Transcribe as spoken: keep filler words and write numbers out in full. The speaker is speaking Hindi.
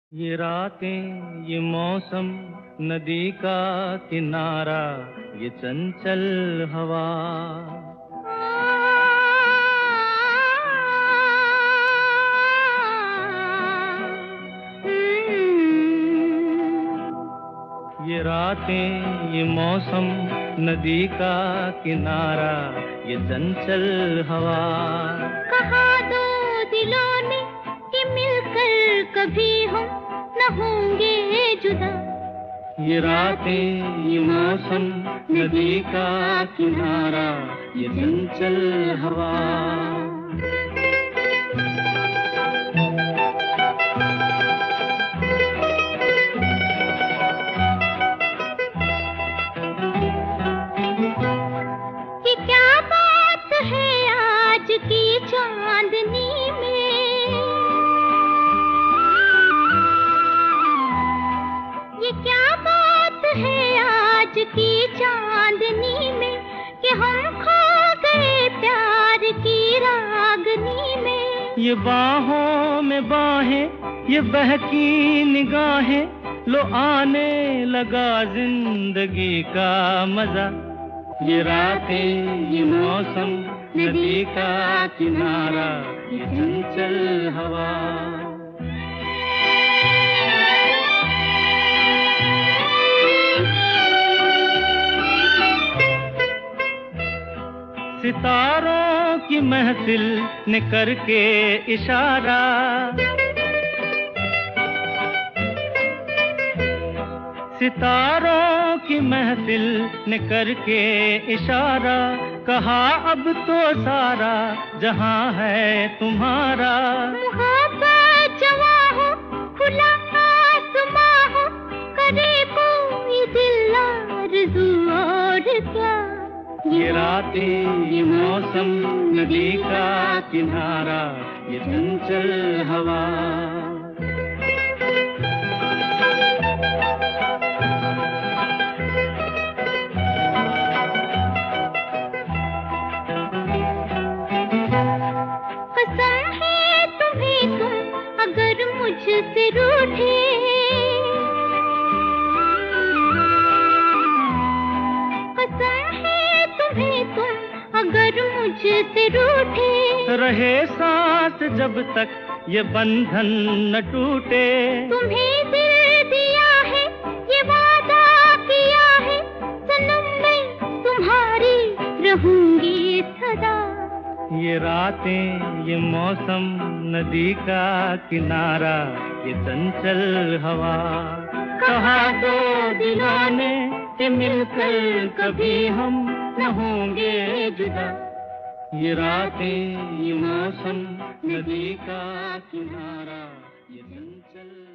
ये रातें, ये मौसम, नदी का किनारा, ये चंचल हवा। ये रातें, ये मौसम, नदी का किनारा, ये चंचल हवा। कहा दो दिलों ने कि मिलकर कभी हम न होंगे जुदा। ये रातें, ये मौसम, नदी का किनारा, ये चंचल हवा। ये क्या बात है आज की चांदनी में, ये क्या बात है आज की चांदनी में कि हम खो गए प्यार की रागनी में। ये बाहों में बाहें, ये बहकी निगाहें, लो आने लगा जिंदगी का मजा। ये रातें, ये मौसम, नदी का किनारा, ये चंचल हवा। सितारों की महफिल ने करके इशारा, सितारों की महफिल ने करके इशारा, कहा अब तो सारा जहां है तुम्हारा। मोहब्बत जवां हो, खुला आसमां हो, करे कोई दिल आरज़ू और क्या। ये रातें, ये मौसम, नदी का किनारा, ये चंचल हवा। कसम है तुम्हें तुम अगर मुझसे रूठे, कसम है तुम्हें तुम अगर मुझसे रूठे, रहे सांस जब तक ये बंधन न टूटे। तुम्हें दिल दिया है, ये वादा किया है, सनम मैं तुम्हारी रहूंगी सदा। ये रातें, ये मौसम, नदी का किनारा, ये चंचल हवा। कहा दो दिलों ने कि मिलकर कभी हम न होंगे जुदा। ये रातें, ये मौसम, नदी का किनारा, ये चंचल